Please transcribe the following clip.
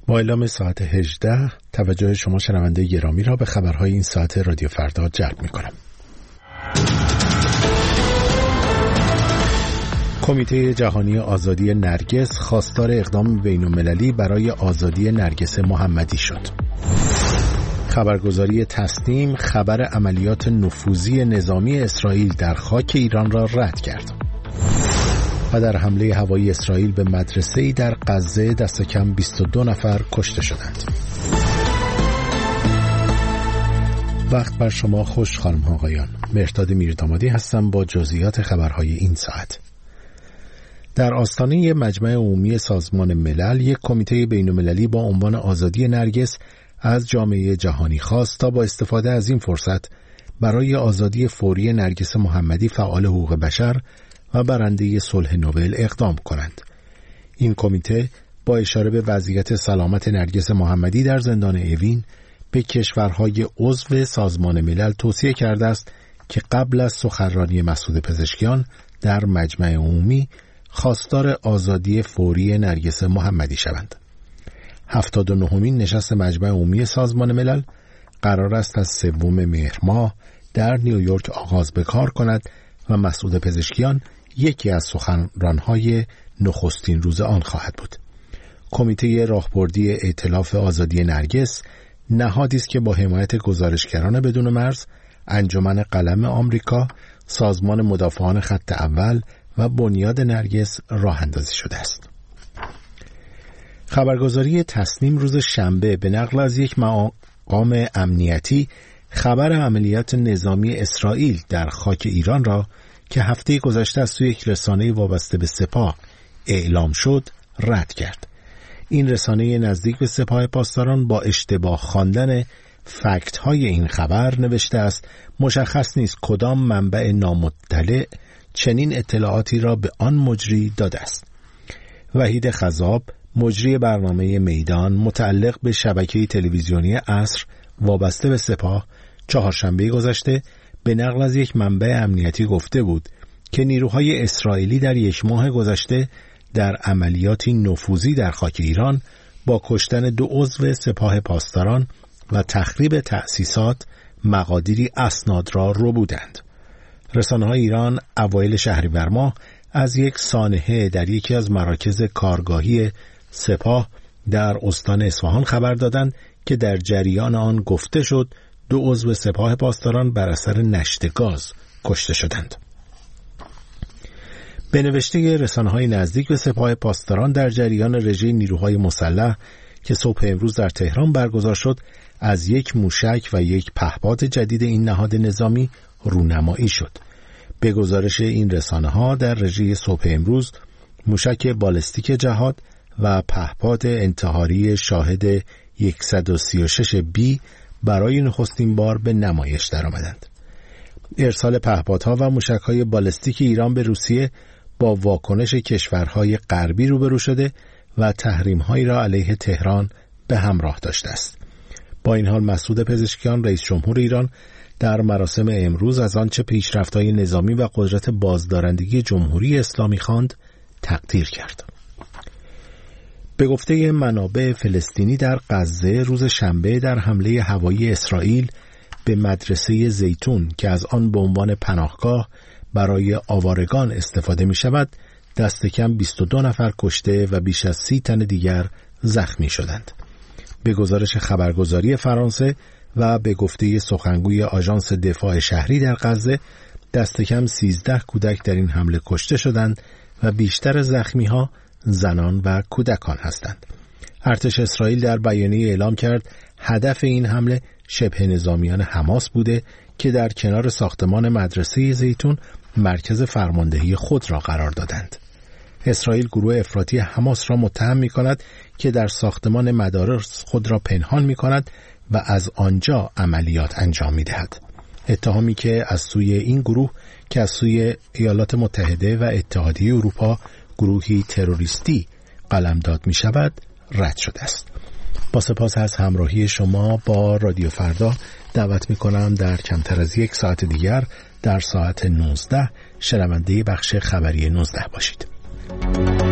با اعلام ساعت 18 توجه شما شنونده گرامی را به خبرهای این ساعت رادیو فردا جلب می‌کنم. کمیته جهانی آزادی نرگس خواستار اقدام بین‌المللی برای آزادی نرگس محمدی شد. خبرگزاری تسنیم خبر عملیات نفوذی نظامی اسرائیل در خاک ایران را رد کرد. و در حمله هوایی اسرائیل به مدرسه‌ای در غزه دست کم 22 نفر کشته شدند. وقت بر شما خوش خانم ها آقایان. مهرداد میردامادی هستم با جزئیات خبرهای این ساعت. در آستانه مجمع عمومی سازمان ملل یک کمیته بین‌المللی با عنوان آزادی نرگس از جامعه جهانی خواست تا با استفاده از این فرصت برای آزادی فوری نرگس محمدی فعال حقوق بشر و برنده صلح نوبل اقدام کنند. این کمیته با اشاره به وضعیت سلامت نرگس محمدی در زندان اوین به کشورهای عضو سازمان ملل توصیه کرده است که قبل از سخنرانی مسعود پزشکیان در مجمع عمومی خواستار آزادی فوری نرگس محمدی شوند. 79مین نشست مجمع عمومی سازمان ملل قرار است از 3 مهر ماه در نیویورک آغاز به کار کند و مسعود پزشکیان یکی از سخنران‌های نخستین روز آن خواهد بود. کمیته راهبردی ائتلاف آزادی نرگس نهادی است که با حمایت گزارشگران بدون مرز، انجمن قلم آمریکا، سازمان مدافعان خط اول و بنیاد نرگس راه اندازی شده است. خبرگزاری تسنیم روز شنبه به نقل از یک مقام امنیتی خبر عملیات نظامی اسرائیل در خاک ایران را که هفته گذشته از سوی یک رسانه وابسته به سپاه اعلام شد رد کرد. این رسانه نزدیک به سپاه پاسداران با اشتباه خواندن فکت های این خبر نوشته است مشخص نیست کدام منبع نامطلع چنین اطلاعاتی را به آن مجری داده است. وحید خضاب مجری برنامه میدان متعلق به شبکه تلویزیونی عصر وابسته به سپاه چهارشنبه گذشته به نقل از یک منبع امنیتی گفته بود که نیروهای اسرائیلی در 1 ماه گذشته در عملیاتی نفوذی در خاک ایران با کشتن 2 عضو سپاه پاسداران و تخریب تأسیسات مقادیری اسناد را ربودند. رسانه‌های ایران اوایل شهریور ماه از یک سانحه در یکی از مراکز کارگاهی سپاه در استان اصفهان خبر دادند که در جریان آن گفته شد 2 عضو سپاه پاسداران بر اثر نشت گاز کشته شدند. به نوشته رسانه‌های نزدیک به سپاه پاسداران در جریان رژه نیروهای مسلح که صبح امروز در تهران برگزار شد از یک موشک و یک پهپاد جدید این نهاد نظامی رونمایی شد. به گزارش این رسانه‌ها در رژه صبح امروز موشک بالستیک جهاد و پهپاد انتحاری شاهد 136B برای نخستین بار به نمایش درآمدند. ارسال پهپادها و موشک‌های بالستیک ایران به روسیه با واکنش کشورهای غربی روبرو شده و تحریم‌هایی را علیه تهران به همراه داشته است. با این حال مسعود پزشکیان رئیس جمهور ایران در مراسم امروز از آنچه پیشرفت‌های نظامی و قدرت بازدارندگی جمهوری اسلامی خواند تقدیر کرد. به گفته منابع فلسطینی در غزه روز شنبه در حمله هوایی اسرائیل به مدرسه زیتون که از آن به عنوان پناهگاه برای آوارگان استفاده می شود دست کم 22 نفر کشته و بیش از 30 تن دیگر زخمی شدند. به گزارش خبرگزاری فرانسه و به گفته سخنگوی آژانس دفاع شهری در غزه دست کم 13 کودک در این حمله کشته شدند و بیشتر زخمی ها زنان و کودکان هستند. ارتش اسرائیل در بیانیه اعلام کرد هدف این حمله شبه نظامیان حماس بوده که در کنار ساختمان مدرسه زیتون مرکز فرماندهی خود را قرار دادند. اسرائیل گروه افراطی حماس را متهم می کند که در ساختمان مدارس خود را پنهان می کند و از آنجا عملیات انجام می دهد. اتهامی که از سوی این گروه که از سوی ایالات متحده و اتحادیه اروپا گروهی تروریستی قلمداد می شود رد شده است. با سپاس از همراهی شما با رادیو فردا دعوت می کنم در کمتر از 1 ساعت دیگر در ساعت 19 شنونده بخش خبری 19 باشید.